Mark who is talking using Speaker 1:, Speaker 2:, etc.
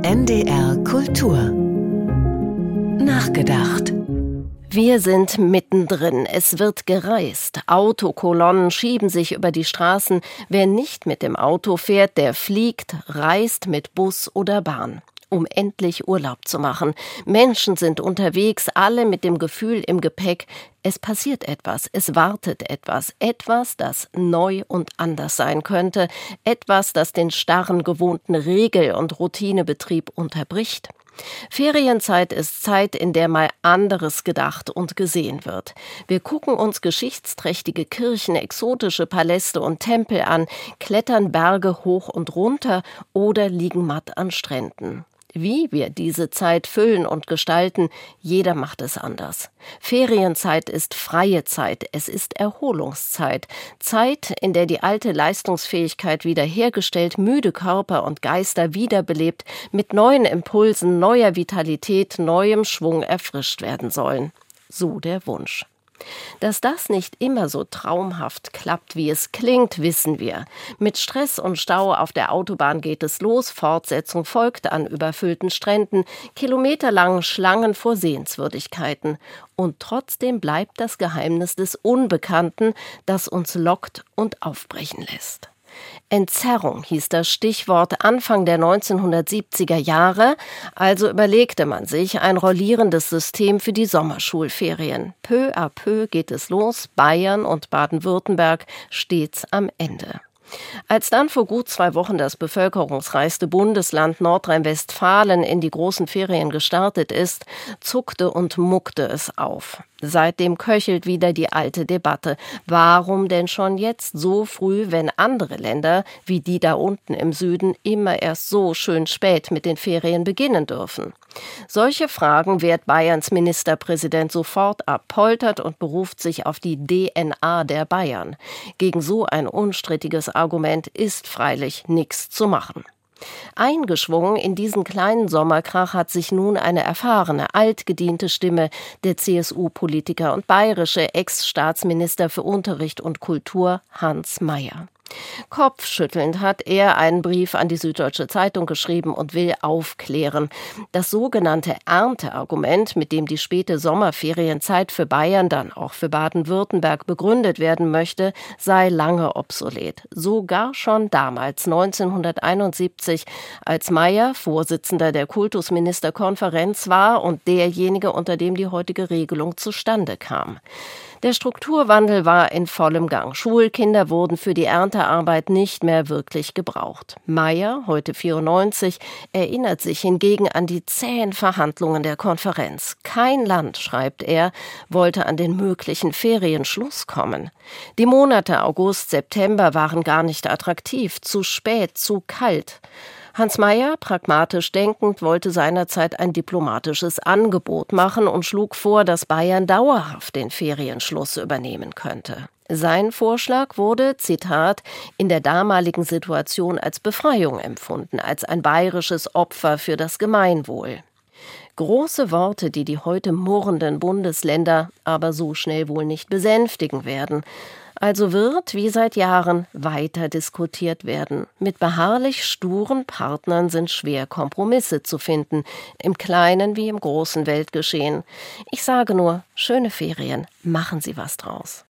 Speaker 1: NDR Kultur nachgedacht. Wir sind mittendrin. Es wird gereist. Autokolonnen schieben sich über die Straßen. Wer nicht mit dem Auto fährt, der fliegt, reist mit Bus oder Bahn, um endlich Urlaub zu machen. Menschen sind unterwegs, alle mit dem Gefühl im Gepäck, es passiert etwas, es wartet etwas, das neu und anders sein könnte, etwas, das den starren, gewohnten Regel- und Routinebetrieb unterbricht. Ferienzeit ist Zeit, in der mal anderes gedacht und gesehen wird. Wir gucken uns geschichtsträchtige Kirchen, exotische Paläste und Tempel an, klettern Berge hoch und runter oder liegen matt an Stränden. Wie wir diese Zeit füllen und gestalten, jeder macht es anders. Ferienzeit ist freie Zeit, es ist Erholungszeit. Zeit, in der die alte Leistungsfähigkeit wiederhergestellt, müde Körper und Geister wiederbelebt, mit neuen Impulsen, neuer Vitalität, neuem Schwung erfrischt werden sollen. So der Wunsch. Dass das nicht immer so traumhaft klappt, wie es klingt, wissen wir. Mit Stress und Stau auf der Autobahn geht es los, Fortsetzung folgt an überfüllten Stränden, kilometerlangen Schlangen vor Sehenswürdigkeiten. Und trotzdem bleibt das Geheimnis des Unbekannten, das uns lockt und aufbrechen lässt. Entzerrung hieß das Stichwort Anfang der 1970er Jahre, also überlegte man sich ein rollierendes System für die Sommerschulferien. Peu à peu geht es los, Bayern und Baden-Württemberg stets am Ende. Als dann vor gut 2 Wochen das bevölkerungsreichste Bundesland Nordrhein-Westfalen in die großen Ferien gestartet ist, zuckte und muckte es auf. Seitdem köchelt wieder die alte Debatte. Warum denn schon jetzt so früh, wenn andere Länder, wie die da unten im Süden, immer erst so schön spät mit den Ferien beginnen dürfen? Solche Fragen wehrt Bayerns Ministerpräsident sofort ab, poltert und beruft sich auf die DNA der Bayern. Gegen so ein unstrittiges Argument ist freilich nichts zu machen. Eingeschwungen in diesen kleinen Sommerkrach hat sich nun eine erfahrene, altgediente Stimme, der CSU-Politiker und bayerische Ex-Staatsminister für Unterricht und Kultur Hans Mayer. Kopfschüttelnd hat er einen Brief an die Süddeutsche Zeitung geschrieben und will aufklären. Das sogenannte Ernteargument, mit dem die späte Sommerferienzeit für Bayern, dann auch für Baden-Württemberg begründet werden möchte, sei lange obsolet. Sogar schon damals, 1971, als Mayer Vorsitzender der Kultusministerkonferenz war und derjenige, unter dem die heutige Regelung zustande kam. Der Strukturwandel war in vollem Gang. Schulkinder wurden für die Erntearbeit nicht mehr wirklich gebraucht. Mayer, heute 94, erinnert sich hingegen an die zähen Verhandlungen der Konferenz. Kein Land, schreibt er, wollte an den möglichen Ferienschluss kommen. Die Monate August, September waren gar nicht attraktiv, zu spät, zu kalt. Hans Mayer, pragmatisch denkend, wollte seinerzeit ein diplomatisches Angebot machen und schlug vor, dass Bayern dauerhaft den Ferienschluss übernehmen könnte. Sein Vorschlag wurde, Zitat, in der damaligen Situation als Befreiung empfunden, als ein bayerisches Opfer für das Gemeinwohl. Große Worte, die die heute murrenden Bundesländer aber so schnell wohl nicht besänftigen werden. Also wird, wie seit Jahren, weiter diskutiert werden. Mit beharrlich sturen Partnern sind schwer Kompromisse zu finden, im kleinen wie im großen Weltgeschehen. Ich sage nur, schöne Ferien, machen Sie was draus.